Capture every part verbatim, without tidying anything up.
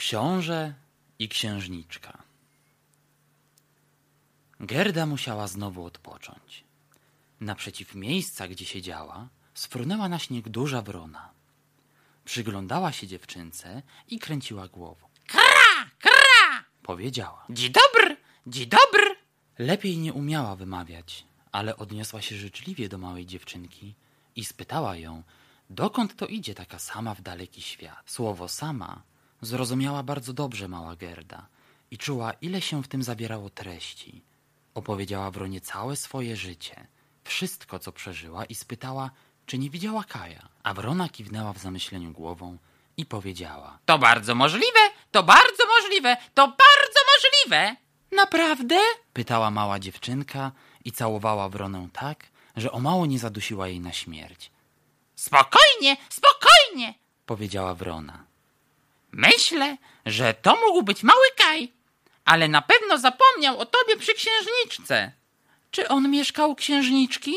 Książę i księżniczka. Gerda musiała znowu odpocząć. Naprzeciw miejsca, gdzie siedziała, sfrunęła na śnieg duża wrona. Przyglądała się dziewczynce i kręciła głową. Kra, kra! Powiedziała. Dzień dobry, dzień dobry. Lepiej nie umiała wymawiać, ale odniosła się życzliwie do małej dziewczynki i spytała ją, dokąd to idzie taka sama w daleki świat. Słowo sama zrozumiała bardzo dobrze mała Gerda i czuła, ile się w tym zawierało treści. Opowiedziała wronie całe swoje życie, wszystko, co przeżyła i spytała, czy nie widziała Kaja. A wrona kiwnęła w zamyśleniu głową i powiedziała. To bardzo możliwe, to bardzo możliwe, to bardzo możliwe. Naprawdę? Pytała mała dziewczynka i całowała wronę tak, że o mało nie zadusiła jej na śmierć. Spokojnie, spokojnie, powiedziała wrona. Myślę, że to mógł być mały Kaj, ale na pewno zapomniał o tobie przy księżniczce. Czy on mieszkał u księżniczki?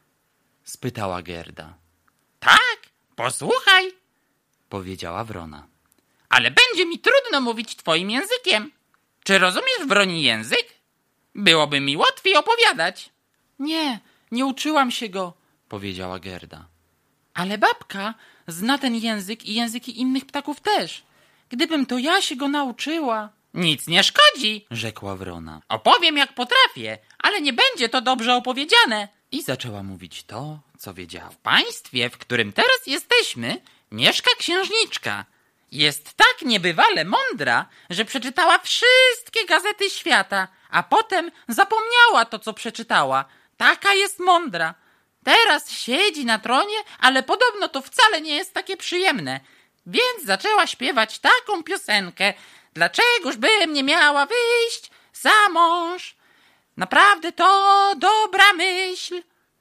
Spytała Gerda. Tak, posłuchaj, powiedziała wrona. Ale będzie mi trudno mówić twoim językiem. Czy rozumiesz wroni język? Byłoby mi łatwiej opowiadać. Nie, nie uczyłam się go, powiedziała Gerda. Ale babka zna ten język i języki innych ptaków też. Gdybym to ja się go nauczyła. Nic nie szkodzi, rzekła wrona. Opowiem jak potrafię, ale nie będzie to dobrze opowiedziane. I zaczęła mówić to, co wiedziała. W państwie, w którym teraz jesteśmy, mieszka księżniczka. Jest tak niebywale mądra, że przeczytała wszystkie gazety świata, a potem zapomniała to, co przeczytała. Taka jest mądra. Teraz siedzi na tronie, ale podobno to wcale nie jest takie przyjemne. Więc zaczęła śpiewać taką piosenkę. Dlaczegoż bym nie miała wyjść za mąż? Naprawdę to dobra myśl.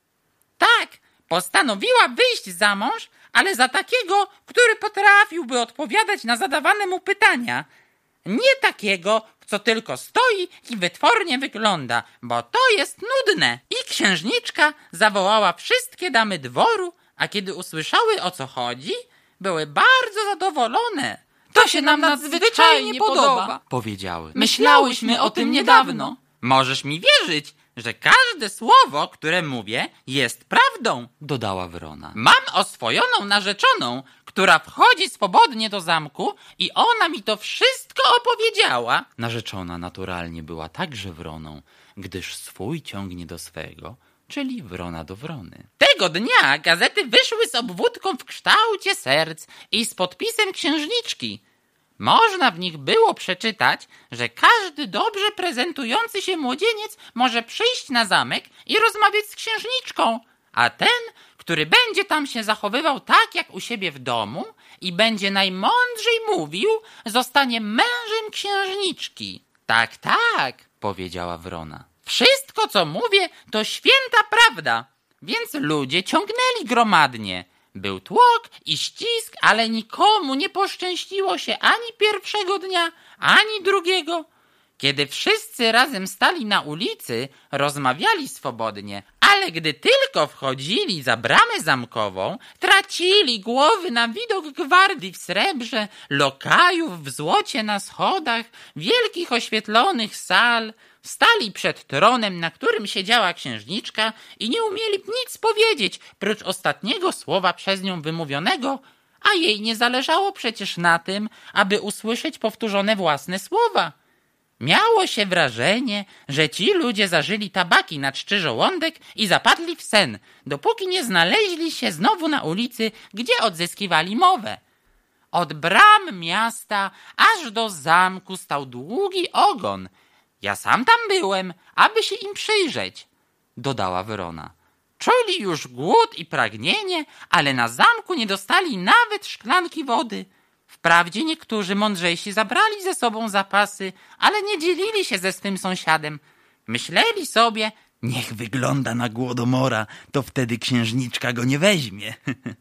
Tak, postanowiła wyjść za mąż, ale za takiego, który potrafiłby odpowiadać na zadawane mu pytania. Nie takiego, co tylko stoi i wytwornie wygląda, bo to jest nudne. I księżniczka zawołała wszystkie damy dworu, a kiedy usłyszały, o co chodzi, były bardzo zadowolone. To się nam nadzwyczajnie podoba, powiedziały. Myślałyśmy o tym niedawno. Możesz mi wierzyć, że każde słowo, które mówię, jest prawdą, dodała wrona. Mam oswojoną narzeczoną, która wchodzi swobodnie do zamku i ona mi to wszystko opowiedziała. Narzeczona naturalnie była także wroną, gdyż swój ciągnie do swego, czyli wrona do wrony. Tego dnia gazety wyszły z obwódką w kształcie serc i z podpisem księżniczki. Można w nich było przeczytać, że każdy dobrze prezentujący się młodzieniec może przyjść na zamek i rozmawiać z księżniczką, a ten, który będzie tam się zachowywał tak jak u siebie w domu i będzie najmądrzej mówił, zostanie mężem księżniczki. Tak, tak, powiedziała wrona. Wszystko, co mówię, to święta prawda, więc ludzie ciągnęli gromadnie. Był tłok i ścisk, ale nikomu nie poszczęściło się ani pierwszego dnia, ani drugiego. Kiedy wszyscy razem stali na ulicy, rozmawiali swobodnie, ale gdy tylko wchodzili za bramę zamkową, tracili głowy na widok gwardii w srebrze, lokajów w złocie na schodach, wielkich oświetlonych sal. Stali przed tronem, na którym siedziała księżniczka i nie umieli nic powiedzieć, prócz ostatniego słowa przez nią wymówionego, a jej nie zależało przecież na tym, aby usłyszeć powtórzone własne słowa. Miało się wrażenie, że ci ludzie zażyli tabaki na czczy żołądek i zapadli w sen, dopóki nie znaleźli się znowu na ulicy, gdzie odzyskiwali mowę. Od bram miasta aż do zamku stał długi ogon. Ja sam tam byłem, aby się im przyjrzeć, dodała wrona. Czuli już głód i pragnienie, ale na zamku nie dostali nawet szklanki wody. Wprawdzie niektórzy mądrzejsi zabrali ze sobą zapasy, ale nie dzielili się ze swym sąsiadem. Myśleli sobie, niech wygląda na głodomora, to wtedy księżniczka go nie weźmie.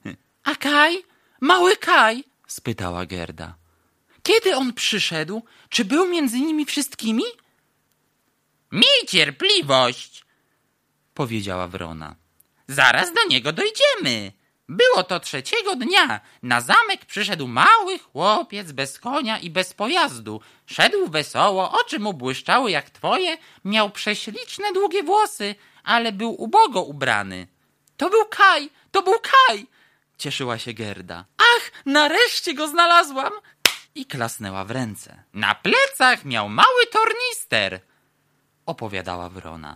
A Kaj? Mały Kaj? Spytała Gerda. Kiedy on przyszedł? Czy był między nimi wszystkimi? Miej cierpliwość, powiedziała wrona. Zaraz do niego dojdziemy. Było to trzeciego dnia. Na zamek przyszedł mały chłopiec bez konia i bez pojazdu. Szedł wesoło, oczy mu błyszczały jak twoje, miał prześliczne długie włosy, ale był ubogo ubrany. To był Kaj, to był Kaj! Cieszyła się Gerda. Ach, nareszcie go znalazłam! I klasnęła w ręce. Na plecach miał mały tornister, opowiadała Wrona.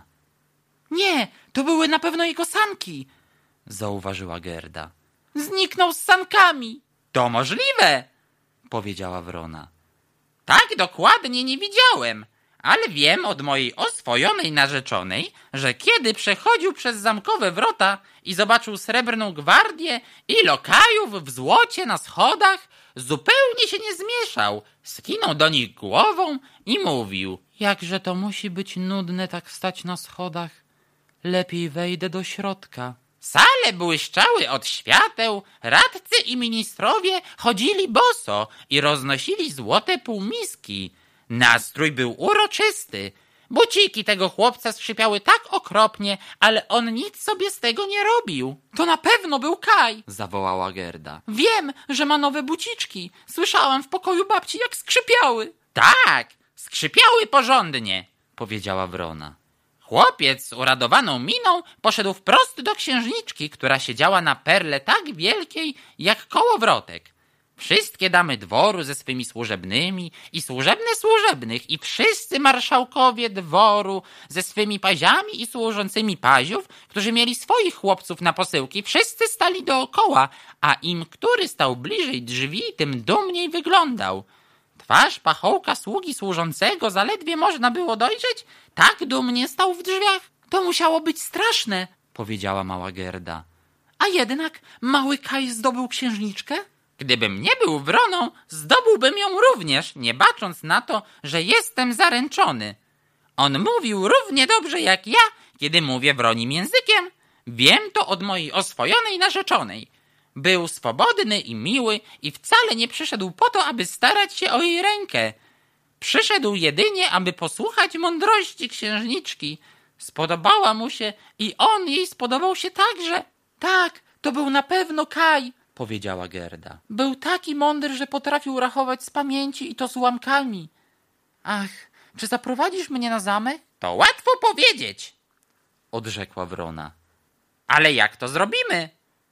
Nie, to były na pewno jego sanki, zauważyła Gerda. Zniknął z sankami. To możliwe, powiedziała Wrona. Tak dokładnie nie widziałem, ale wiem od mojej oswojonej narzeczonej, że kiedy przechodził przez zamkowe wrota i zobaczył srebrną gwardię i lokajów w złocie na schodach, zupełnie się nie zmieszał, skinął do nich głową i mówił: jakże to musi być nudne tak stać na schodach. Lepiej wejdę do środka. Sale błyszczały od świateł, radcy i ministrowie chodzili boso i roznosili złote półmiski. Nastrój był uroczysty. Buciki tego chłopca skrzypiały tak okropnie, ale on nic sobie z tego nie robił. To na pewno był Kaj, zawołała Gerda. Wiem, że ma nowe buciczki. Słyszałam w pokoju babci, jak skrzypiały. Tak, skrzypiały porządnie, powiedziała Wrona. Chłopiec z uradowaną miną poszedł wprost do księżniczki, która siedziała na perle tak wielkiej jak kołowrotek. Wszystkie damy dworu ze swymi służebnymi i służebne służebnych i wszyscy marszałkowie dworu ze swymi paziami i służącymi paziów, którzy mieli swoich chłopców na posyłki, wszyscy stali dookoła, a im który stał bliżej drzwi, tym dumniej wyglądał. Twarz pachołka sługi służącego zaledwie można było dojrzeć, tak dumnie stał w drzwiach. To musiało być straszne, powiedziała mała Gerda. A jednak mały Kaj zdobył księżniczkę? Gdybym nie był Wroną, zdobyłbym ją również, nie bacząc na to, że jestem zaręczony. On mówił równie dobrze jak ja, kiedy mówię wronim językiem. Wiem to od mojej oswojonej narzeczonej. Był swobodny i miły i wcale nie przyszedł po to, aby starać się o jej rękę. Przyszedł jedynie, aby posłuchać mądrości księżniczki. Spodobała mu się i on jej spodobał się także. Tak, to był na pewno Kaj, powiedziała Gerda. Był taki mądry, że potrafił rachować z pamięci i to z ułamkami. Ach, czy zaprowadzisz mnie na zamek? To łatwo powiedzieć, odrzekła Wrona. Ale jak to zrobimy?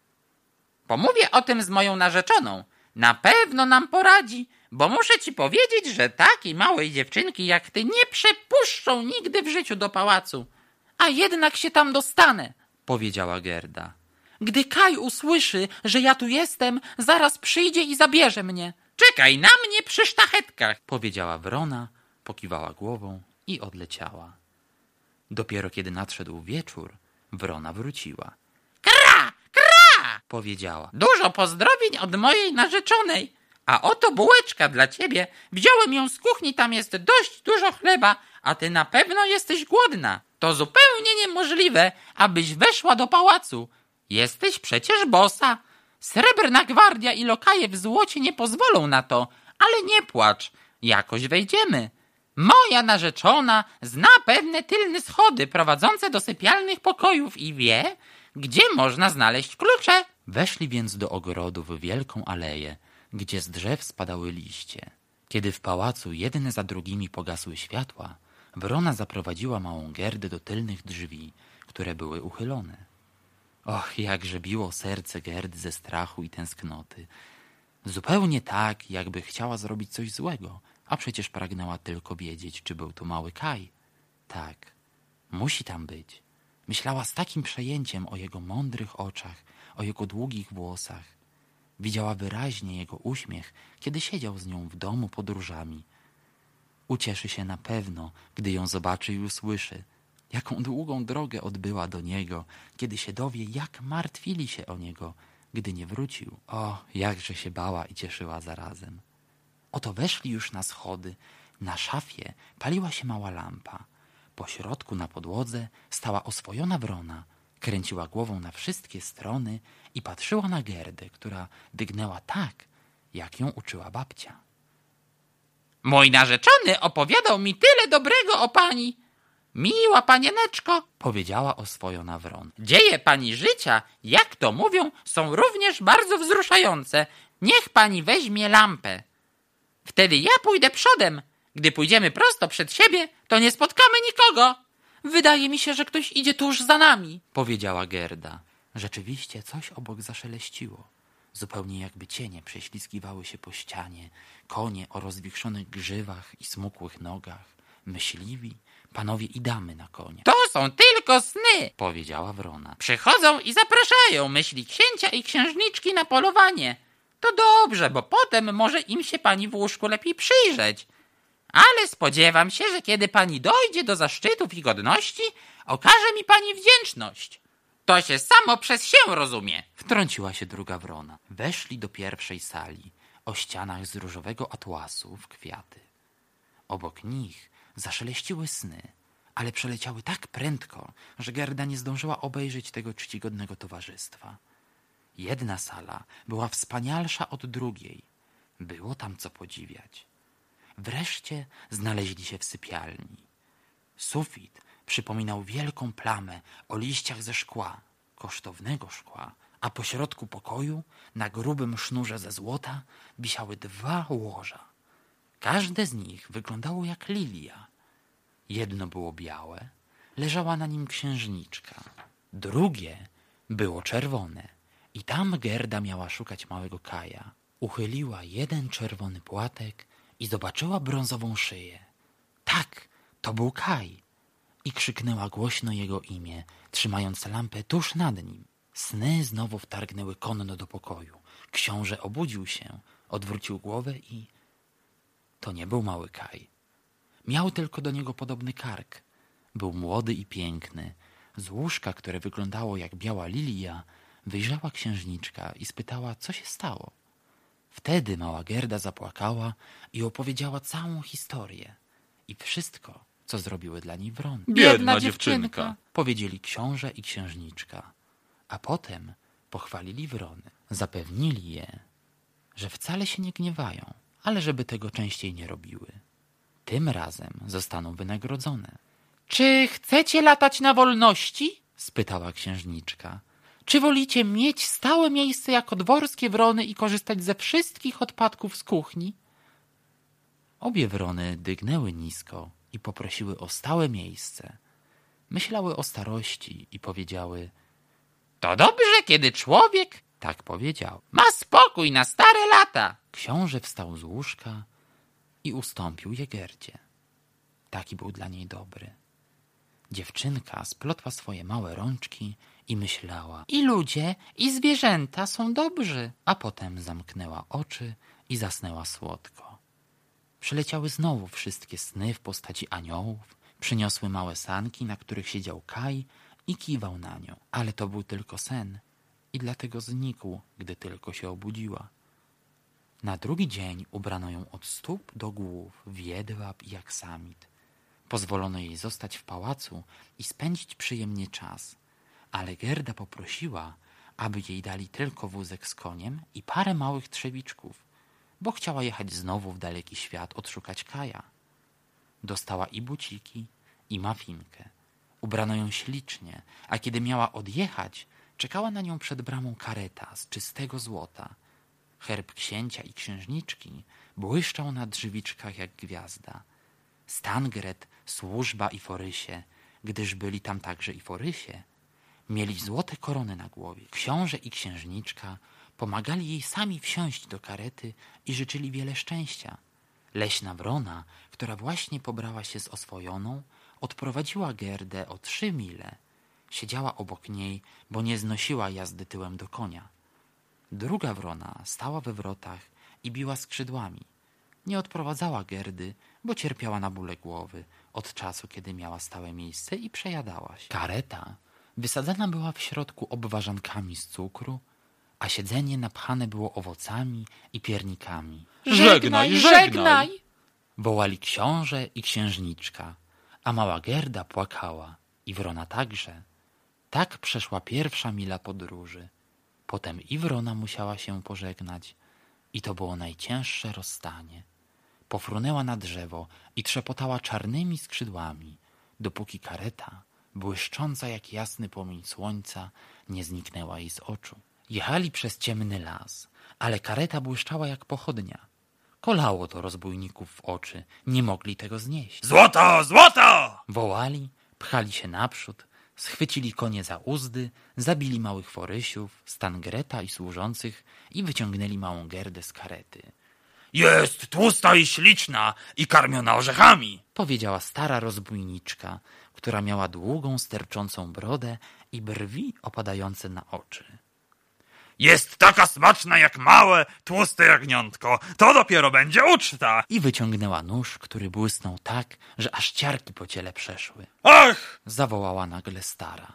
Pomówię o tym z moją narzeczoną. Na pewno nam poradzi, bo muszę ci powiedzieć, że takiej małej dziewczynki jak ty nie przepuszczą nigdy w życiu do pałacu. A jednak się tam dostanę, powiedziała Gerda. Gdy Kaj usłyszy, że ja tu jestem, zaraz przyjdzie i zabierze mnie. Czekaj na mnie przy sztachetkach, powiedziała Wrona, pokiwała głową i odleciała. Dopiero kiedy nadszedł wieczór, Wrona wróciła. Kra, kra, powiedziała. Dużo pozdrowień od mojej narzeczonej. A oto bułeczka dla ciebie. Wziąłem ją z kuchni, tam jest dość dużo chleba, a ty na pewno jesteś głodna. To zupełnie niemożliwe, abyś weszła do pałacu. Jesteś przecież bosa. Srebrna gwardia i lokaje w złocie nie pozwolą na to, ale nie płacz, jakoś wejdziemy. Moja narzeczona zna pewne tylne schody prowadzące do sypialnych pokojów i wie, gdzie można znaleźć klucze. Weszli więc do ogrodu w wielką aleję, gdzie z drzew spadały liście. Kiedy w pałacu jedne za drugimi pogasły światła, Wrona zaprowadziła małą Gerdę do tylnych drzwi, które były uchylone. Och, jakże biło serce Gerdy ze strachu i tęsknoty. Zupełnie tak, jakby chciała zrobić coś złego, a przecież pragnęła tylko wiedzieć, czy był tu mały Kaj. Tak, musi tam być. Myślała z takim przejęciem o jego mądrych oczach, o jego długich włosach. Widziała wyraźnie jego uśmiech, kiedy siedział z nią w domu pod różami. Ucieszy się na pewno, gdy ją zobaczy i usłyszy, jaką długą drogę odbyła do niego, kiedy się dowie, jak martwili się o niego, gdy nie wrócił. O, jakże się bała i cieszyła zarazem. Oto weszli już na schody. Na szafie paliła się mała lampa. Po środku na podłodze stała oswojona Wrona. Kręciła głową na wszystkie strony i patrzyła na Gerdę, która dygnęła tak, jak ją uczyła babcia. Mój narzeczony opowiadał mi tyle dobrego o pani. Miła panieneczko, powiedziała oswojona wrona. dzieje pani życia, jak to mówią, są również bardzo wzruszające. Niech pani weźmie lampę. Wtedy ja pójdę przodem. Gdy pójdziemy prosto przed siebie, to nie spotkamy nikogo. Wydaje mi się, że ktoś idzie tuż za nami, powiedziała Gerda. Rzeczywiście coś obok zaszeleściło. Zupełnie jakby cienie prześlizgiwały się po ścianie, konie o rozwichrzonych grzywach i smukłych nogach, myśliwi, panowie i damy na koniach. To są tylko sny, powiedziała wrona. Przychodzą i zapraszają myśli księcia i księżniczki na polowanie. To dobrze, bo potem może im się pani w łóżku lepiej przyjrzeć. Ale spodziewam się, że kiedy pani dojdzie do zaszczytów i godności, okaże mi pani wdzięczność. To się samo przez się rozumie. Wtrąciła się druga wrona. Weszli do pierwszej sali, o ścianach z różowego atłasu w kwiaty. Obok nich zaszeleściły sny, ale przeleciały tak prędko, że Gerda nie zdążyła obejrzeć tego czcigodnego towarzystwa. Jedna sala była wspanialsza od drugiej. Było tam co podziwiać. Wreszcie znaleźli się w sypialni. Sufit przypominał wielką plamę o liściach ze szkła, kosztownego szkła, a pośrodku pokoju, na grubym sznurze ze złota, wisiały dwa łoża. Każde z nich wyglądało jak lilia. Jedno było białe, leżała na nim księżniczka. Drugie było czerwone i tam Gerda miała szukać małego Kaja. Uchyliła jeden czerwony płatek i zobaczyła brązową szyję. Tak, to był Kaj. I krzyknęła głośno jego imię, trzymając lampę tuż nad nim. Sny znowu wtargnęły konno do pokoju. Książę obudził się, odwrócił głowę i... To nie był mały Kaj. Miał tylko do niego podobny kark. Był młody i piękny. Z łóżka, które wyglądało jak biała lilia, wyjrzała księżniczka i spytała, co się stało. Wtedy mała Gerda zapłakała i opowiedziała całą historię. I wszystko, co zrobiły dla niej wrony. Biedna dziewczynka, powiedzieli książę i księżniczka. A potem pochwalili wrony. Zapewnili je, że wcale się nie gniewają, ale żeby tego częściej nie robiły. Tym razem zostaną wynagrodzone. Czy chcecie latać na wolności? Spytała księżniczka. Czy wolicie mieć stałe miejsce jako dworskie wrony i korzystać ze wszystkich odpadków z kuchni? Obie wrony dygnęły nisko i poprosiły o stałe miejsce. Myślały o starości i powiedziały: To dobrze, kiedy człowiek, tak powiedział, ma spokój na stare lata. Książę wstał z łóżka i ustąpił je Gerdzie. Taki był dla niej dobry. Dziewczynka splotła swoje małe rączki i myślała: I ludzie, i zwierzęta są dobrzy. A potem zamknęła oczy i zasnęła słodko. Przyleciały znowu wszystkie sny w postaci aniołów, przyniosły małe sanki, na których siedział Kaj i kiwał na nią. Ale to był tylko sen i dlatego znikł, gdy tylko się obudziła. Na drugi dzień ubrano ją od stóp do głów w jedwab i aksamit. Pozwolono jej zostać w pałacu i spędzić przyjemnie czas, ale Gerda poprosiła, aby jej dali tylko wózek z koniem i parę małych trzewiczków, bo chciała jechać znowu w daleki świat odszukać Kaja. Dostała i buciki, i mafinkę. Ubrano ją ślicznie, a kiedy miała odjechać, czekała na nią przed bramą kareta z czystego złota. Herb księcia i księżniczki błyszczał na drzwiczkach jak gwiazda. Stangret, służba i forysie, gdyż byli tam także i forysie, mieli złote korony na głowie. Książę i księżniczka pomagali jej sami wsiąść do karety i życzyli wiele szczęścia. Leśna wrona, która właśnie pobrała się z oswojoną, odprowadziła Gerdę o trzy mile. Siedziała obok niej, bo nie znosiła jazdy tyłem do konia. Druga wrona stała we wrotach i biła skrzydłami. Nie odprowadzała Gerdy, bo cierpiała na bóle głowy od czasu, kiedy miała stałe miejsce i przejadała się. Kareta wysadzana była w środku obwarzankami z cukru, a siedzenie napchane było owocami i piernikami. Żegnaj, żegnaj! Wołali książę i księżniczka, a mała Gerda płakała i wrona także. Tak przeszła pierwsza mila podróży. Potem i wrona musiała się pożegnać i to było najcięższe rozstanie. Pofrunęła na drzewo i trzepotała czarnymi skrzydłami. dopóki kareta, błyszcząca jak jasny płomień słońca, nie zniknęła jej z oczu. Jechali przez ciemny las, ale kareta błyszczała jak pochodnia. Kolało to rozbójników w oczy, nie mogli tego znieść. Złoto, złoto! Wołali, pchali się naprzód, schwycili konie za uzdy, zabili małych forysiów, stan Greta i służących i wyciągnęli małą Gerdę z karety. Jest tłusta i śliczna i karmiona orzechami, Powiedziała stara rozbójniczka, która miała długą, sterczącą brodę i brwi opadające na oczy. Jest taka smaczna jak małe, tłuste jagniątko. To dopiero będzie uczta. I wyciągnęła nóż, który błysnął tak, że aż ciarki po ciele przeszły. Ach! Zawołała nagle stara.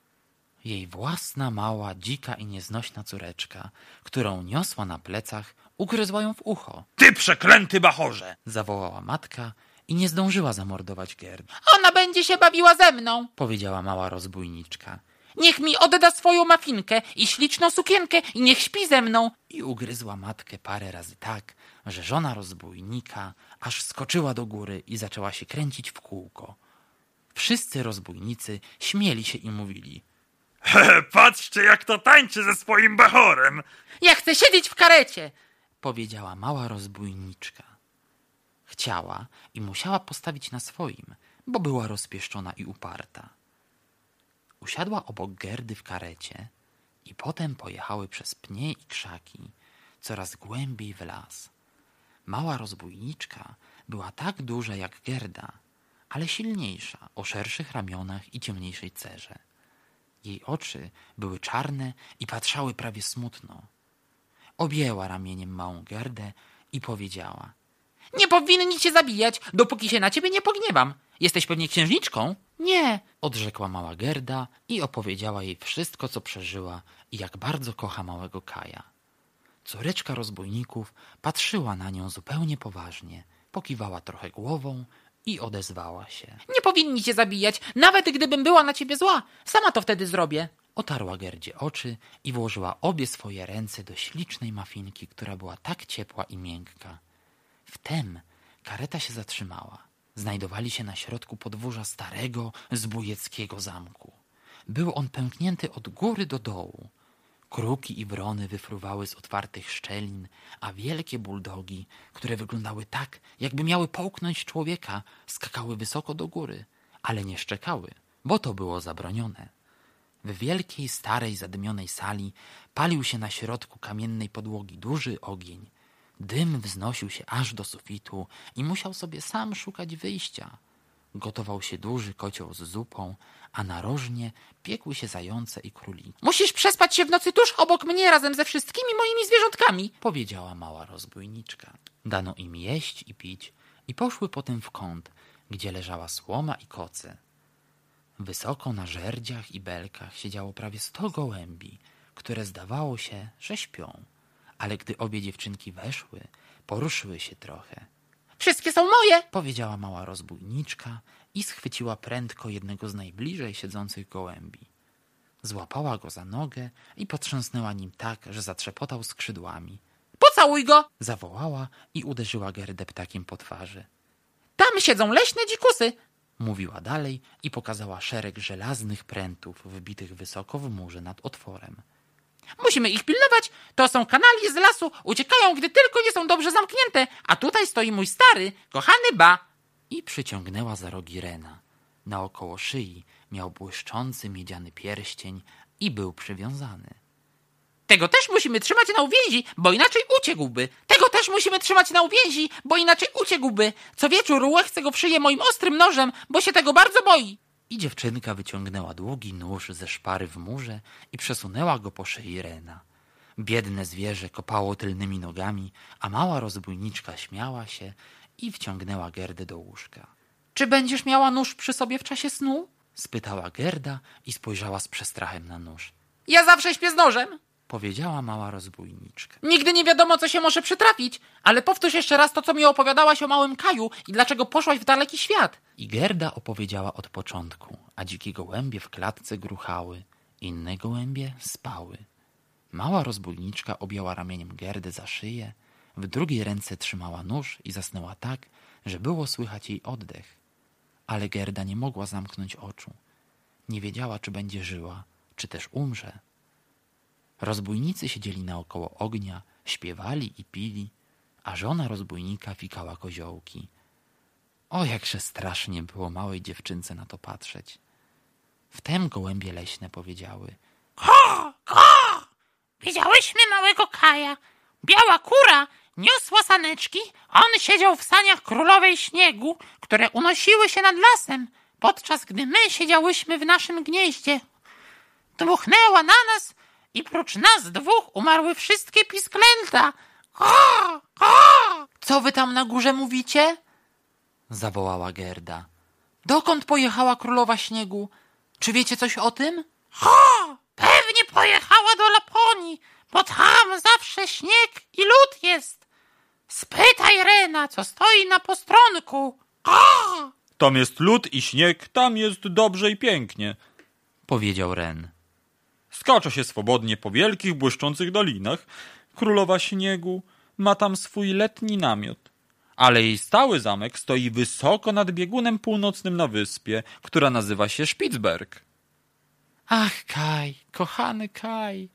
Jej własna, mała, dzika i nieznośna córeczka, którą niosła na plecach, ugryzła ją w ucho. Ty przeklęty bachorze! Zawołała matka i nie zdążyła zamordować Gerdy. Ona będzie się bawiła ze mną. Powiedziała mała rozbójniczka. Niech mi odda swoją mafinkę i śliczną sukienkę i niech śpi ze mną. I ugryzła matkę parę razy tak, że żona rozbójnika aż skoczyła do góry i zaczęła się kręcić w kółko. Wszyscy rozbójnicy śmieli się i mówili. He, patrzcie jak to tańczy ze swoim bachorem. Ja chcę siedzieć w karecie. Powiedziała mała rozbójniczka. Chciała i musiała postawić na swoim, bo była rozpieszczona i uparta. Usiadła obok Gerdy w karecie i potem pojechały przez pnie i krzaki, coraz głębiej w las. Mała rozbójniczka była tak duża jak Gerda, ale silniejsza, o szerszych ramionach i ciemniejszej cerze. Jej oczy były czarne i patrzały prawie smutno. Objęła ramieniem małą Gerdę i powiedziała. Nie powinni cię zabijać, dopóki się na ciebie nie pogniewam. Jesteś pewnie księżniczką? Nie, odrzekła mała Gerda i opowiedziała jej wszystko, co przeżyła i jak bardzo kocha małego Kaja. Córeczka rozbójników patrzyła na nią zupełnie poważnie, pokiwała trochę głową i odezwała się. Nie powinni cię zabijać, nawet gdybym była na ciebie zła. Sama to wtedy zrobię. Otarła Gerdzie oczy i włożyła obie swoje ręce do ślicznej mafinki, która była tak ciepła i miękka. Wtem kareta się zatrzymała. Znajdowali się na środku podwórza starego, zbójeckiego zamku. Był on pęknięty od góry do dołu. Kruki i wrony wyfruwały z otwartych szczelin, a wielkie buldogi, które wyglądały tak, jakby miały połknąć człowieka, skakały wysoko do góry, ale nie szczekały, bo to było zabronione. W wielkiej, starej, zadymionej sali palił się na środku kamiennej podłogi duży ogień. Dym wznosił się aż do sufitu i musiał sobie sam szukać wyjścia. Gotował się duży kocioł z zupą, a narożnie piekły się zające i króliki. Musisz przespać się w nocy tuż obok mnie razem ze wszystkimi moimi zwierzątkami. Powiedziała mała rozbójniczka. Dano im jeść i pić i poszły potem w kąt, gdzie leżała słoma i koce. Wysoko na żerdziach i belkach siedziało prawie sto gołębi, które zdawało się, że śpią. Ale gdy obie dziewczynki weszły, poruszyły się trochę. Wszystkie są moje. Powiedziała mała rozbójniczka i schwyciła prędko jednego z najbliżej siedzących gołębi. Złapała go za nogę i potrząsnęła nim tak, że zatrzepotał skrzydłami. Pocałuj go. Zawołała i uderzyła Gerdę ptakiem po twarzy. Tam siedzą leśne dzikusy. Mówiła dalej i pokazała szereg żelaznych prętów wbitych wysoko w murze nad otworem. Musimy ich pilnować. To są kanali z lasu. Uciekają, gdy tylko nie są dobrze zamknięte. A tutaj stoi mój stary, kochany Ba. I przyciągnęła za rogi Rena. Naokoło szyi miał błyszczący miedziany pierścień i był przywiązany. Tego też musimy trzymać na uwięzi, bo inaczej uciekłby. Tego też musimy trzymać na uwięzi, bo inaczej uciekłby. Co wieczór łechcę go w szyję moim ostrym nożem, bo się tego bardzo boi. I dziewczynka wyciągnęła długi nóż ze szpary w murze i przesunęła go po szyi Rena. Biedne zwierzę kopało tylnymi nogami, a mała rozbójniczka śmiała się i wciągnęła Gerdę do łóżka. Czy będziesz miała nóż przy sobie w czasie snu? Spytała Gerda i spojrzała z przestrachem na nóż. Ja zawsze śpię z nożem. Powiedziała mała rozbójniczka. Nigdy nie wiadomo, co się może przytrafić, ale powtórz jeszcze raz to, co mi opowiadałaś o małym Kaju i dlaczego poszłaś w daleki świat. I Gerda opowiedziała od początku, a dzikie gołębie w klatce gruchały, inne gołębie spały. Mała rozbójniczka objęła ramieniem Gerdę za szyję, w drugiej ręce trzymała nóż i zasnęła tak, że było słychać jej oddech. Ale Gerda nie mogła zamknąć oczu. Nie wiedziała, czy będzie żyła, czy też umrze. Rozbójnicy siedzieli naokoło ognia, śpiewali i pili, a żona rozbójnika fikała koziołki. O, jakże strasznie było małej dziewczynce na to patrzeć. Wtem gołębie leśne powiedziały: Ko, ko! Widziałyśmy małego Kaja. Biała kura niosła saneczki, on siedział w saniach królowej śniegu, które unosiły się nad lasem, podczas gdy my siedziałyśmy w naszym gnieździe. Dmuchnęła na nas i prócz nas dwóch umarły wszystkie pisklęta. Ko, ko! Co wy tam na górze mówicie? Zawołała Gerda. Dokąd pojechała królowa śniegu? Czy wiecie coś o tym? Ho! Pewnie pojechała do Laponii, bo tam zawsze śnieg i lód jest. Spytaj Rena, co stoi na postronku. Ho! Tam jest lód i śnieg, tam jest dobrze i pięknie. Powiedział Ren. Skacza się swobodnie po wielkich, błyszczących dolinach. Królowa śniegu ma tam swój letni namiot. Ale jej stały zamek stoi wysoko nad biegunem północnym na wyspie, która nazywa się Spitsberg. Ach, Kaj, kochany Kaj,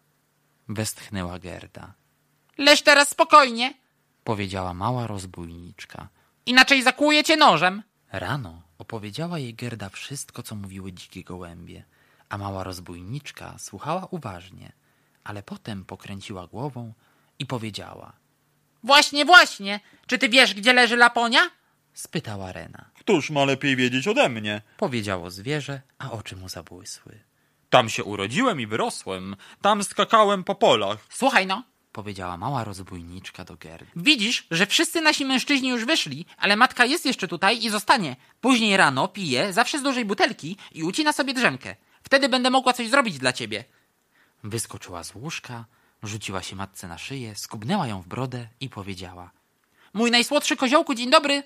westchnęła Gerda. Leż teraz spokojnie, Powiedziała mała rozbójniczka. inaczej zakłuję cię nożem. Rano opowiedziała jej Gerda wszystko, co mówiły dzikie gołębie, a mała rozbójniczka słuchała uważnie, ale potem pokręciła głową i powiedziała. Właśnie, właśnie. Czy ty wiesz, gdzie leży Laponia? Spytała Rena. Któż ma lepiej wiedzieć ode mnie? Powiedziało zwierzę, a oczy mu zabłysły. Tam się urodziłem i wyrosłem, tam skakałem po polach. Słuchaj no, Powiedziała mała rozbójniczka do Gerdy. widzisz, że wszyscy nasi mężczyźni już wyszli, ale matka jest jeszcze tutaj i zostanie. Później rano pije, zawsze z dużej butelki i ucina sobie drzemkę. Wtedy będę mogła coś zrobić dla ciebie. Wyskoczyła z łóżka, rzuciła się matce na szyję, skubnęła ją w brodę i powiedziała. Mój najsłodszy koziołku, dzień dobry.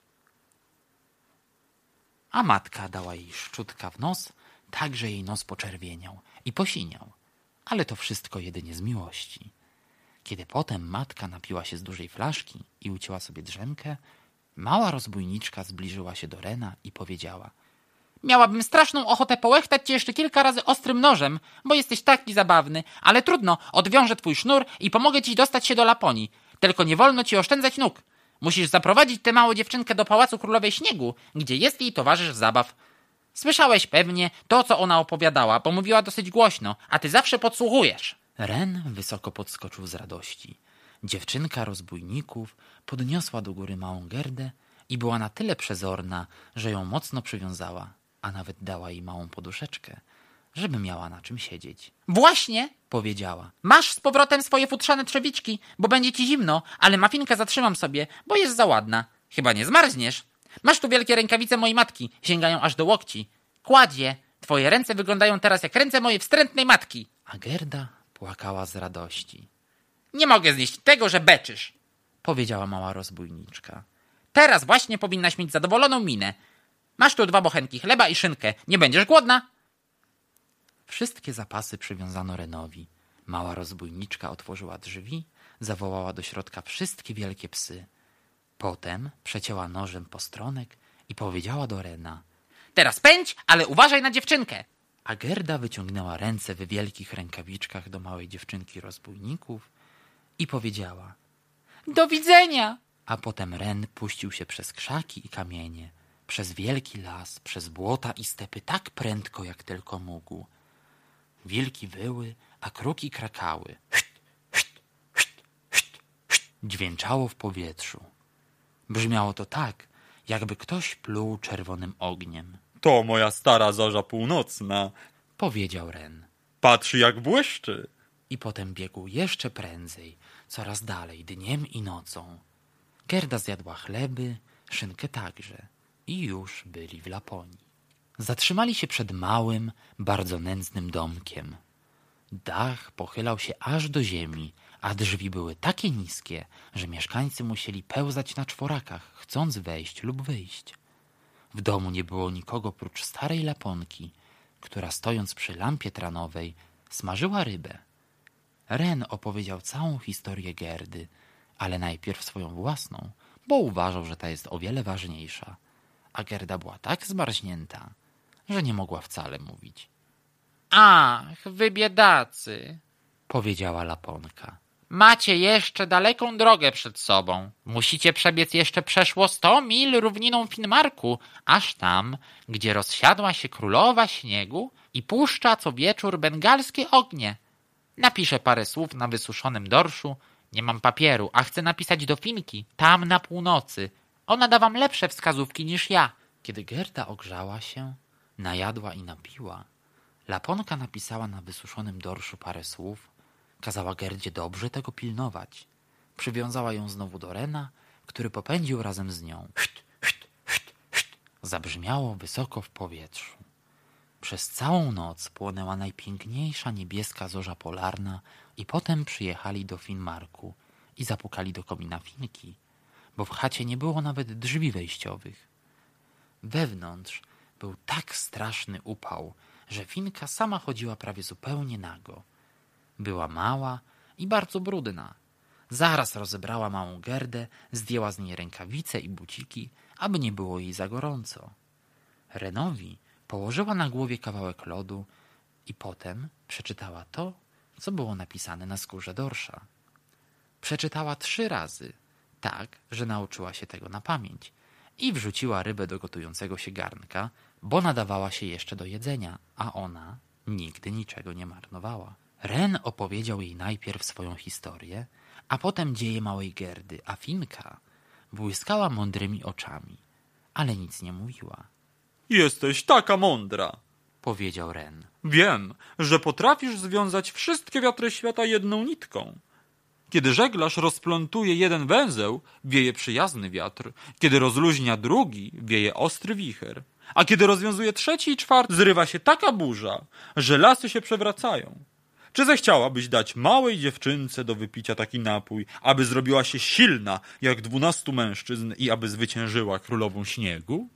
A matka dała jej szczutka w nos, tak że jej nos poczerwieniał i posiniał. Ale to wszystko jedynie z miłości. Kiedy potem matka napiła się z dużej flaszki i ucięła sobie drzemkę, mała rozbójniczka zbliżyła się do Rena i powiedziała. Miałabym straszną ochotę połechtać cię jeszcze kilka razy ostrym nożem, bo jesteś taki zabawny, ale trudno, odwiążę twój sznur i pomogę ci dostać się do Laponii. Tylko nie wolno ci oszczędzać nóg. Musisz zaprowadzić tę małą dziewczynkę do Pałacu Królowej Śniegu, gdzie jest jej towarzysz zabaw. Słyszałeś pewnie to, co ona opowiadała, bo mówiła dosyć głośno, a ty zawsze podsłuchujesz. Ren wysoko podskoczył z radości. Dziewczynka rozbójników podniosła do góry małą Gerdę i była na tyle przezorna, że ją mocno przywiązała, a nawet dała jej małą poduszeczkę, żeby miała na czym siedzieć. Właśnie, Powiedziała. masz z powrotem swoje futrzane trzewiczki, bo będzie ci zimno, ale mafinkę zatrzymam sobie, bo jest za ładna. Chyba nie zmarzniesz. Masz tu wielkie rękawice mojej matki, sięgają aż do łokci. Kładzie, twoje ręce wyglądają teraz jak ręce mojej wstrętnej matki. A Gerda płakała z radości. Nie mogę znieść tego, że beczysz. Powiedziała mała rozbójniczka. Teraz właśnie powinnaś mieć zadowoloną minę. Masz tu dwa bochenki chleba i szynkę. Nie będziesz głodna? Wszystkie zapasy przywiązano Renowi. Mała rozbójniczka otworzyła drzwi, zawołała do środka wszystkie wielkie psy. Potem przecięła nożem postronek i powiedziała do Rena. Teraz pędź, ale uważaj na dziewczynkę. A Gerda wyciągnęła ręce w wielkich rękawiczkach do małej dziewczynki rozbójników i powiedziała. Do widzenia. A potem Ren puścił się przez krzaki i kamienie, przez wielki las, przez błota i stepy tak prędko, jak tylko mógł. Wilki wyły, a kruki krakały. Szt, szt, szt, szt, szt. Dźwięczało w powietrzu. Brzmiało to tak, jakby ktoś pluł czerwonym ogniem. To moja stara zorza północna. Powiedział Ren. Patrz, jak błyszczy. I potem biegł jeszcze prędzej, coraz dalej, dniem i nocą. Gerda zjadła chleby, szynkę także i już byli w Laponii. Zatrzymali się przed małym, bardzo nędznym domkiem. Dach pochylał się aż do ziemi, a drzwi były takie niskie, że mieszkańcy musieli pełzać na czworakach, chcąc wejść lub wyjść. W domu nie było nikogo prócz starej Laponki, która stojąc przy lampie tranowej smażyła rybę. Ren opowiedział całą historię Gerdy, ale najpierw swoją własną, bo uważał, że ta jest o wiele ważniejsza. a Gerda była tak zmarznięta, że nie mogła wcale mówić. Ach, wy biedacy, powiedziała Laponka. macie jeszcze daleką drogę przed sobą. Musicie przebiec jeszcze przeszło sto mil równiną Finmarku, aż tam, gdzie rozsiadła się królowa śniegu i puszcza co wieczór bengalskie ognie. Napiszę parę słów na wysuszonym dorszu. Nie mam papieru, a chcę napisać do Finki, tam na północy. Ona da wam lepsze wskazówki niż ja. Kiedy Gerda ogrzała się, najadła i napiła, Laponka napisała na wysuszonym dorszu parę słów, kazała Gerdzie dobrze tego pilnować. Przywiązała ją znowu do Rena, który popędził razem z nią. Szt, szt, szt, szt. Zabrzmiało wysoko w powietrzu. Przez całą noc płonęła najpiękniejsza niebieska zorza polarna i potem przyjechali do Finmarku i zapukali do komina Finki, bo w chacie nie było nawet drzwi wejściowych. Wewnątrz był tak straszny upał, że Finka sama chodziła prawie zupełnie nago. Była mała i bardzo brudna. Zaraz rozebrała małą Gerdę, zdjęła z niej rękawice i buciki, aby nie było jej za gorąco. Renowi położyła na głowie kawałek lodu i potem przeczytała to, co było napisane na skórze dorsza. Przeczytała trzy razy, tak, że nauczyła się tego na pamięć i wrzuciła rybę do gotującego się garnka, bo nadawała się jeszcze do jedzenia, a ona nigdy niczego nie marnowała. Ren opowiedział jej najpierw swoją historię, a potem dzieje małej Gerdy, a Finka błyskała mądrymi oczami, ale nic nie mówiła. Jesteś taka mądra, powiedział Ren. Wiem, że potrafisz związać wszystkie wiatry świata jedną nitką. Kiedy żeglarz rozplątuje jeden węzeł, wieje przyjazny wiatr. Kiedy rozluźnia drugi, wieje ostry wicher. A kiedy rozwiązuje trzeci i czwarty, zrywa się taka burza, że lasy się przewracają. Czy zechciałabyś dać małej dziewczynce do wypicia taki napój, aby zrobiła się silna jak dwunastu mężczyzn i aby zwyciężyła królową śniegu?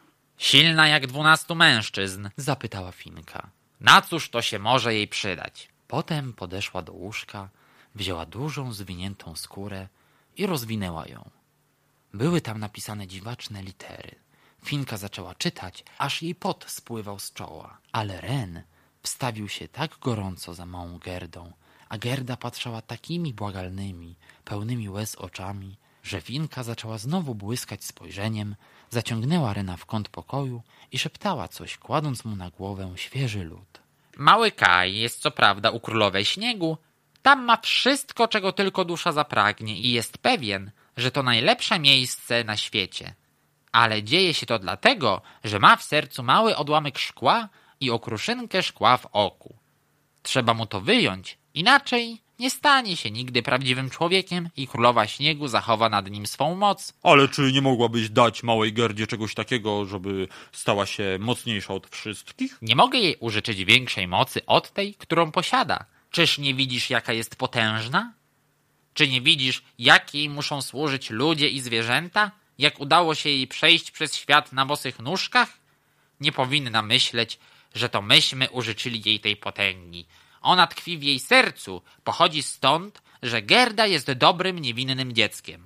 Silna jak dwunastu mężczyzn, Zapytała Finka. na cóż to się może jej przydać? Potem podeszła do łóżka, wzięła dużą, zwiniętą skórę i rozwinęła ją. Były tam napisane dziwaczne litery. Finka zaczęła czytać, aż jej pot spływał z czoła. Ale Ren wstawił się tak gorąco za małą Gerdą, a Gerda patrzała takimi błagalnymi, pełnymi łez oczami, że Finka zaczęła znowu błyskać spojrzeniem, zaciągnęła Rena w kąt pokoju i szeptała coś, kładąc mu na głowę świeży lód. Mały Kaj jest co prawda u królowej śniegu. Tam ma wszystko, czego tylko dusza zapragnie i jest pewien, że to najlepsze miejsce na świecie. Ale dzieje się to dlatego, że ma w sercu mały odłamek szkła i okruszynkę szkła w oku. Trzeba mu to wyjąć, inaczej nie stanie się nigdy prawdziwym człowiekiem i królowa śniegu zachowa nad nim swą moc. Ale czy nie mogłabyś dać małej Gerdzie czegoś takiego, żeby stała się mocniejsza od wszystkich? Nie mogę jej użyczyć większej mocy od tej, którą posiada. Czyż nie widzisz, jaka jest potężna? Czy nie widzisz, jak jej muszą służyć ludzie i zwierzęta? Jak udało się jej przejść przez świat na bosych nóżkach? Nie powinna myśleć, że to myśmy użyczyli jej tej potęgi. Ona tkwi w jej sercu, pochodzi stąd, że Gerda jest dobrym, niewinnym dzieckiem.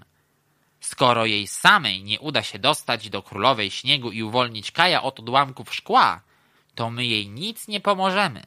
Skoro jej samej nie uda się dostać do królowej śniegu i uwolnić Kaja od odłamków szkła, to my jej nic nie pomożemy.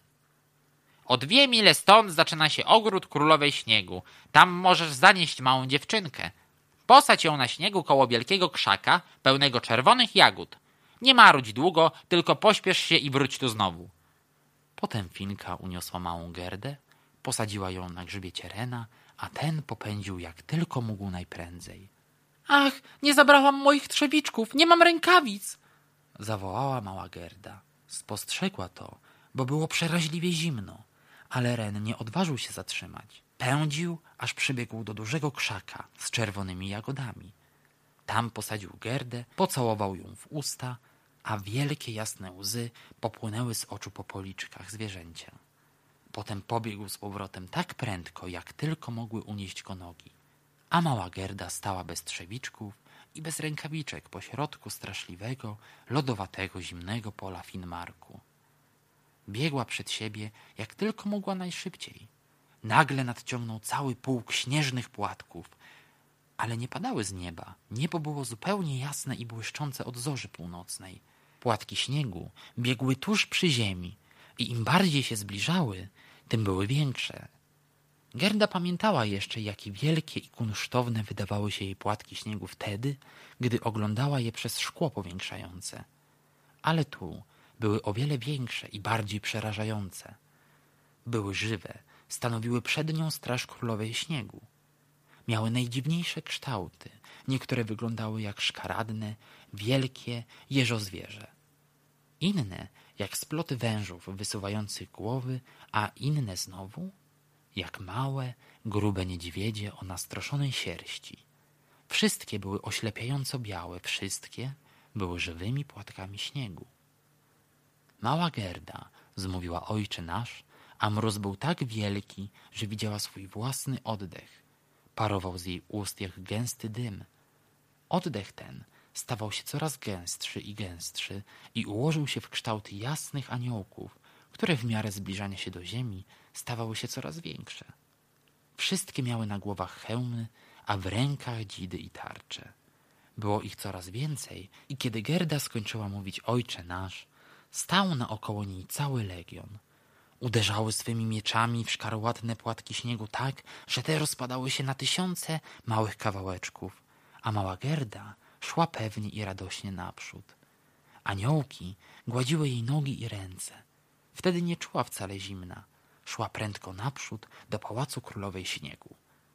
O dwie mile stąd zaczyna się ogród królowej śniegu. Tam możesz zanieść małą dziewczynkę. Posadź ją na śniegu koło wielkiego krzaka, pełnego czerwonych jagód. Nie marudź długo, tylko pośpiesz się i wróć tu znowu. Potem Finka uniosła małą Gerdę, posadziła ją na grzbiecie Rena, a ten popędził jak tylko mógł najprędzej. Ach, nie zabrałam moich trzewiczków, nie mam rękawic! Zawołała mała Gerda. Spostrzegła to, bo było przeraźliwie zimno, ale Ren nie odważył się zatrzymać. Pędził, aż przybiegł do dużego krzaka z czerwonymi jagodami. Tam posadził Gerdę, pocałował ją w usta, a wielkie jasne łzy popłynęły z oczu po policzkach zwierzęcia. Potem pobiegł z powrotem tak prędko, jak tylko mogły unieść go nogi. A mała Gerda stała bez trzewiczków i bez rękawiczek pośrodku straszliwego, lodowatego, zimnego pola Finmarku. Biegła przed siebie, jak tylko mogła najszybciej. Nagle nadciągnął cały pułk śnieżnych płatków. ale nie padały z nieba. Niebo było zupełnie jasne i błyszczące od zorzy północnej. Płatki śniegu biegły tuż przy ziemi i im bardziej się zbliżały, tym były większe. Gerda pamiętała jeszcze, jakie wielkie i kunsztowne wydawały się jej płatki śniegu wtedy, gdy oglądała je przez szkło powiększające. Ale tu były o wiele większe i bardziej przerażające. Były żywe, stanowiły przednią straż królowej śniegu. Miały najdziwniejsze kształty, niektóre wyglądały jak szkaradne, wielkie jeżozwierzę. Inne jak sploty wężów wysuwających głowy, a inne znowu jak małe, grube niedźwiedzie o nastroszonej sierści. Wszystkie były oślepiająco białe, wszystkie były żywymi płatkami śniegu. Mała Gerda zmówiła Ojcze Nasz, a mróz był tak wielki, że widziała swój własny oddech. Parował z jej ust jak gęsty dym. Oddech ten stawał się coraz gęstszy i gęstszy i ułożył się w kształty jasnych aniołków, które w miarę zbliżania się do ziemi stawały się coraz większe. Wszystkie miały na głowach hełmy, a w rękach dzidy i tarcze. Było ich coraz więcej i kiedy Gerda skończyła mówić Ojcze Nasz, stał naokoło niej cały legion. Uderzały swymi mieczami w szkarłatne płatki śniegu tak, że te rozpadały się na tysiące małych kawałeczków, a mała Gerda szła pewnie i radośnie naprzód. Aniołki gładziły jej nogi i ręce. Wtedy nie czuła wcale zimna. Szła prędko naprzód do pałacu królowej śniegu.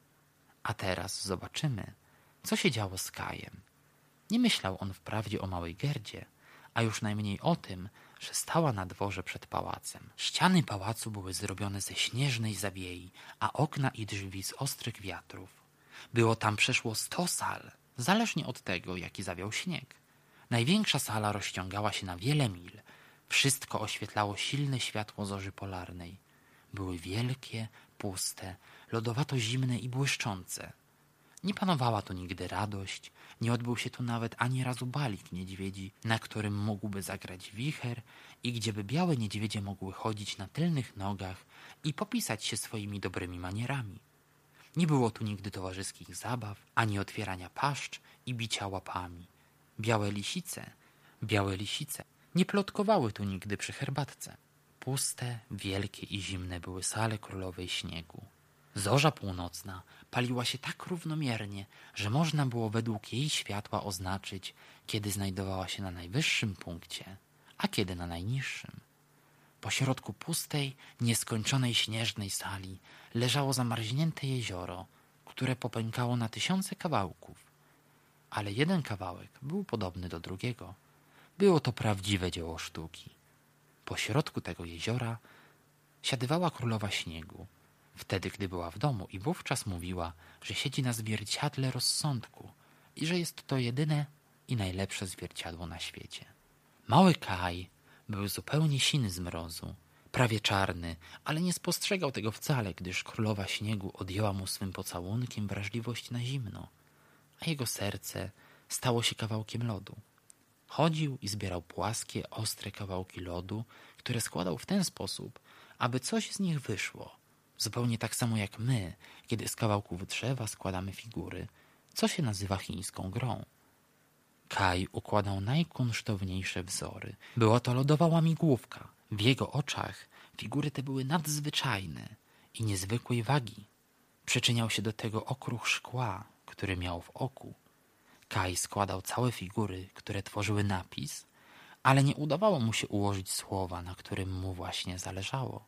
A teraz zobaczymy, co się działo z Kajem. Nie myślał on wprawdzie o małej Gerdzie, a już najmniej o tym, że stała na dworze przed pałacem. Ściany pałacu były zrobione ze śnieżnej zawiei, a okna i drzwi z ostrych wiatrów. Było tam przeszło sto sal, zależnie od tego, jaki zawiał śnieg. Największa sala rozciągała się na wiele mil. Wszystko oświetlało silne światło zorzy polarnej. Były wielkie, puste, lodowato zimne i błyszczące. Nie panowała tu nigdy radość, nie odbył się tu nawet ani razu balik niedźwiedzi, na którym mógłby zagrać wicher i gdzieby białe niedźwiedzie mogły chodzić na tylnych nogach i popisać się swoimi dobrymi manierami. Nie było tu nigdy towarzyskich zabaw, ani otwierania paszcz i bicia łapami. Białe lisice, białe lisice nie plotkowały tu nigdy przy herbatce. Puste, wielkie i zimne były sale królowej śniegu. Zorza północna paliła się tak równomiernie, że można było według jej światła oznaczyć, kiedy znajdowała się na najwyższym punkcie, a kiedy na najniższym. Pośrodku pustej, nieskończonej śnieżnej sali leżało zamarznięte jezioro, które popękało na tysiące kawałków. Ale jeden kawałek był podobny do drugiego. Było to prawdziwe dzieło sztuki. Pośrodku tego jeziora siadywała królowa śniegu, wtedy gdy była w domu i wówczas mówiła, że siedzi na zwierciadle rozsądku i że jest to jedyne i najlepsze zwierciadło na świecie. Mały Kaj był zupełnie siny z mrozu, prawie czarny, ale nie spostrzegał tego wcale, gdyż królowa śniegu odjęła mu swym pocałunkiem wrażliwość na zimno, a jego serce stało się kawałkiem lodu. Chodził i zbierał płaskie, ostre kawałki lodu, które składał w ten sposób, aby coś z nich wyszło. Zupełnie tak samo jak my, kiedy z kawałków drzewa składamy figury, co się nazywa chińską grą. Kaj układał najkunsztowniejsze wzory. Była to lodowa łamigłówka. W jego oczach figury te były nadzwyczajne i niezwykłej wagi. Przyczyniał się do tego okruch szkła, który miał w oku. Kaj składał całe figury, które tworzyły napis, ale nie udawało mu się ułożyć słowa, na którym mu właśnie zależało.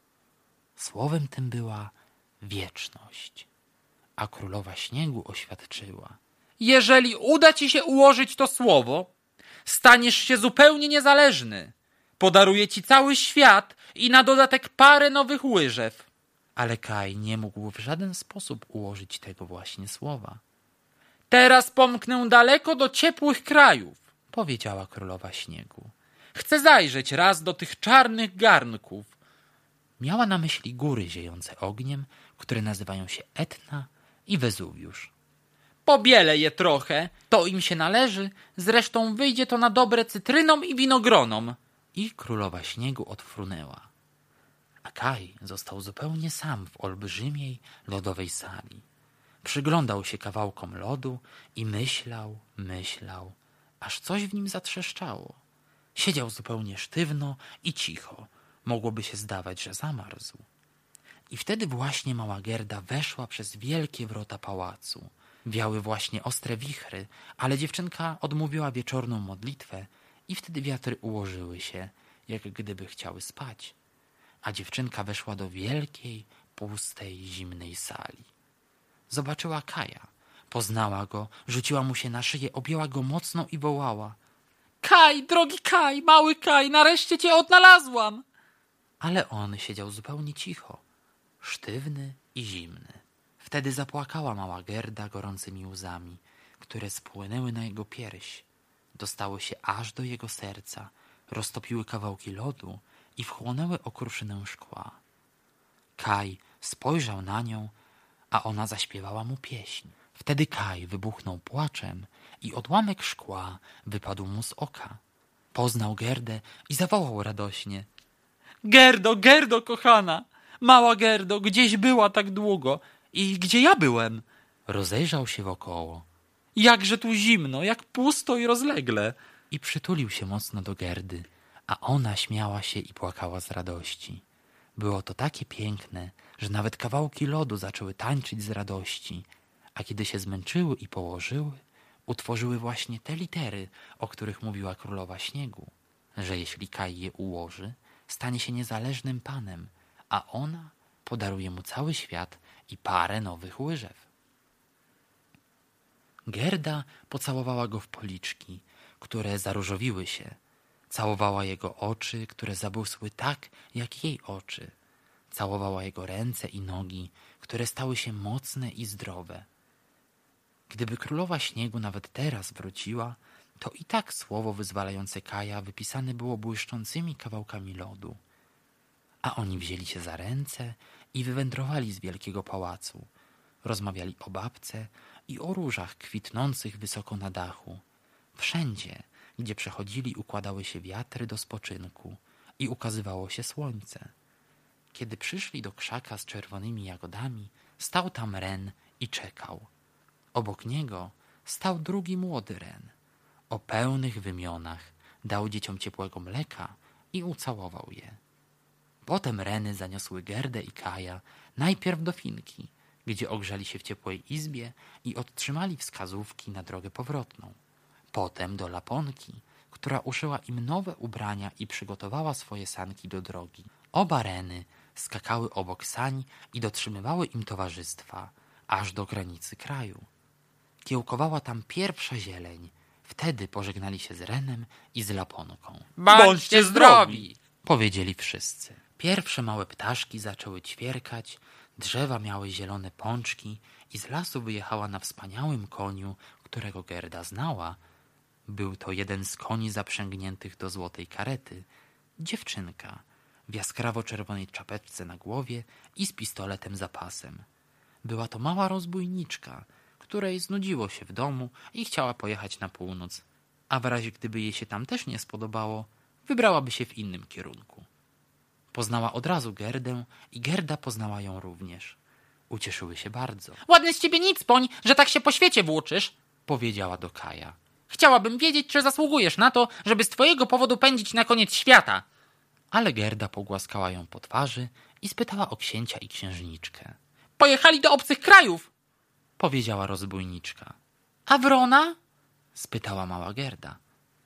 Słowem tym była wieczność, a królowa śniegu oświadczyła: Jeżeli uda ci się ułożyć to słowo, staniesz się zupełnie niezależny. Podaruję ci cały świat i na dodatek parę nowych łyżew. Ale Kaj nie mógł w żaden sposób ułożyć tego właśnie słowa. Teraz pomknę daleko do ciepłych krajów, Powiedziała królowa śniegu. Chcę zajrzeć raz do tych czarnych garnków. Miała na myśli góry ziejące ogniem, które nazywają się Etna i Wezuwiusz. Pobielę je trochę, to im się należy, zresztą wyjdzie to na dobre cytrynom i winogronom. I królowa śniegu odfrunęła. A Kaj został zupełnie sam w olbrzymiej, lodowej sali. Przyglądał się kawałkom lodu i myślał, myślał, aż coś w nim zatrzeszczało. Siedział zupełnie sztywno i cicho. Mogłoby się zdawać, że zamarzł. I wtedy właśnie mała Gerda weszła przez wielkie wrota pałacu. Wiały właśnie ostre wichry, ale dziewczynka odmówiła wieczorną modlitwę i wtedy wiatry ułożyły się, jak gdyby chciały spać. A dziewczynka weszła do wielkiej, pustej, zimnej sali. Zobaczyła Kaja. Poznała go, rzuciła mu się na szyję, objęła go mocno i wołała: Kaj, drogi Kaj, mały Kaj, nareszcie cię odnalazłam! Ale on siedział zupełnie cicho, sztywny i zimny. Wtedy zapłakała mała Gerda gorącymi łzami, które spłynęły na jego pierś. Dostały się aż do jego serca, roztopiły kawałki lodu i wchłonęły okruszynę szkła. Kaj spojrzał na nią, a ona zaśpiewała mu pieśń. Wtedy Kaj wybuchnął płaczem i odłamek szkła wypadł mu z oka. Poznał Gerdę i zawołał radośnie: Gerdo, Gerdo, kochana! Mała Gerdo, gdzieś była tak długo i gdzie ja byłem? Rozejrzał się wokoło. Jakże tu zimno, jak pusto i rozlegle. I przytulił się mocno do Gerdy, a ona śmiała się i płakała z radości. Było to takie piękne, że nawet kawałki lodu zaczęły tańczyć z radości, a kiedy się zmęczyły i położyły, utworzyły właśnie te litery, o których mówiła królowa śniegu, że jeśli Kaj je ułoży, stanie się niezależnym panem, a ona podaruje mu cały świat i parę nowych łyżew. Gerda pocałowała go w policzki, które zaróżowiły się. Całowała jego oczy, które zabłysły tak, jak jej oczy. Całowała jego ręce i nogi, które stały się mocne i zdrowe. Gdyby królowa śniegu nawet teraz wróciła, to i tak słowo wyzwalające Kaja wypisane było błyszczącymi kawałkami lodu. A oni wzięli się za ręce i wywędrowali z wielkiego pałacu. Rozmawiali o babce i o różach kwitnących wysoko na dachu. Wszędzie, gdzie przechodzili, układały się wiatry do spoczynku i ukazywało się słońce. Kiedy przyszli do krzaka z czerwonymi jagodami, stał tam ren i czekał. Obok niego stał drugi młody ren. O pełnych wymionach dał dzieciom ciepłego mleka i ucałował je. Potem reny zaniosły Gerdę i Kaja najpierw do Finki, gdzie ogrzali się w ciepłej izbie i otrzymali wskazówki na drogę powrotną. Potem do Laponki, która uszyła im nowe ubrania i przygotowała swoje sanki do drogi. Oba reny skakały obok sań i dotrzymywały im towarzystwa, aż do granicy kraju. Kiełkowała tam pierwsza zieleń. Wtedy pożegnali się z renem i z Laponką. Bądźcie zdrowi! Powiedzieli wszyscy. Pierwsze małe ptaszki zaczęły ćwierkać, drzewa miały zielone pączki i z lasu wyjechała na wspaniałym koniu, którego Gerda znała. Był to jeden z koni zaprzęgniętych do złotej karety. Dziewczynka w jaskrawo-czerwonej czapeczce na głowie i z pistoletem za pasem. Była to mała rozbójniczka, której znudziło się w domu i chciała pojechać na północ, a w razie gdyby jej się tam też nie spodobało, wybrałaby się w innym kierunku. Poznała od razu Gerdę i Gerda poznała ją również. Ucieszyły się bardzo. Ładny z ciebie nicpoń, że tak się po świecie włóczysz, Powiedziała do Kaja. Chciałabym wiedzieć, czy zasługujesz na to, żeby z twojego powodu pędzić na koniec świata. Ale Gerda pogłaskała ją po twarzy i spytała o księcia i księżniczkę. Pojechali do obcych krajów, Powiedziała rozbójniczka. a Wrona? Spytała mała Gerda.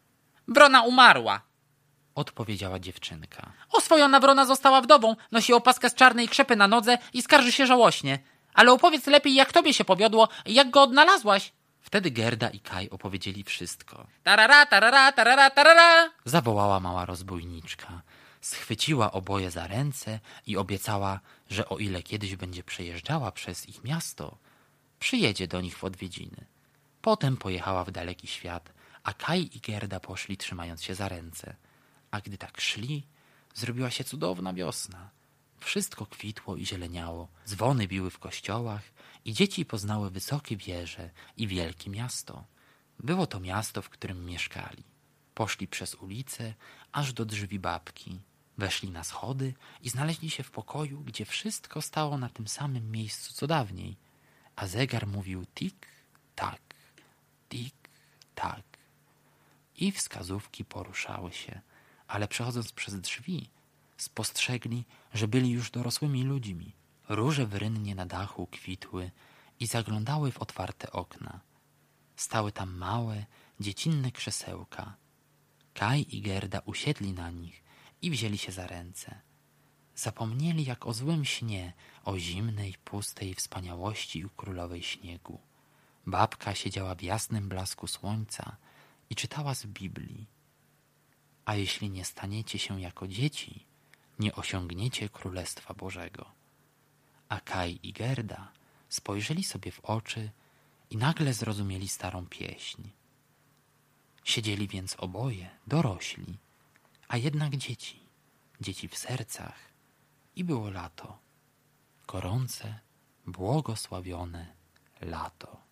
Wrona umarła. Odpowiedziała dziewczynka. Oswojona Wrona została wdową, nosi opaskę z czarnej krzepy na nodze i skarży się żałośnie. Ale opowiedz lepiej, jak tobie się powiodło i jak go odnalazłaś. Wtedy Gerda i Kaj opowiedzieli wszystko. Tarara, tarara, tarara, tarara. Zawołała mała rozbójniczka. Schwyciła oboje za ręce i obiecała, że o ile kiedyś będzie przejeżdżała przez ich miasto, przyjedzie do nich w odwiedziny. Potem pojechała w daleki świat, a Kaj i Gerda poszli trzymając się za ręce. A gdy tak szli, zrobiła się cudowna wiosna. Wszystko kwitło i zieleniało, dzwony biły w kościołach i dzieci poznały wysokie wieże i wielkie miasto. Było to miasto, w którym mieszkali. Poszli przez ulicę, aż do drzwi babki. Weszli na schody i znaleźli się w pokoju, gdzie wszystko stało na tym samym miejscu co dawniej. a zegar mówił tik-tak, tik-tak. I wskazówki poruszały się, ale przechodząc przez drzwi, spostrzegli, że byli już dorosłymi ludźmi. Róże w rynnie na dachu kwitły i zaglądały w otwarte okna. Stały tam małe, dziecinne krzesełka. Kaj i Gerda usiedli na nich i wzięli się za ręce. Zapomnieli jak o złym śnie, o zimnej, pustej wspaniałości u królowej śniegu. Babka siedziała w jasnym blasku słońca i czytała z Biblii. A jeśli nie staniecie się jako dzieci, nie osiągniecie Królestwa Bożego. A Kaj i Gerda spojrzeli sobie w oczy i nagle zrozumieli starą pieśń. Siedzieli więc oboje, dorośli, a jednak dzieci, dzieci w sercach. I było lato, gorące, błogosławione lato.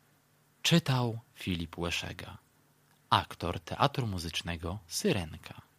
Czytał Filip Łeszega, aktor Teatru Muzycznego Syrenka.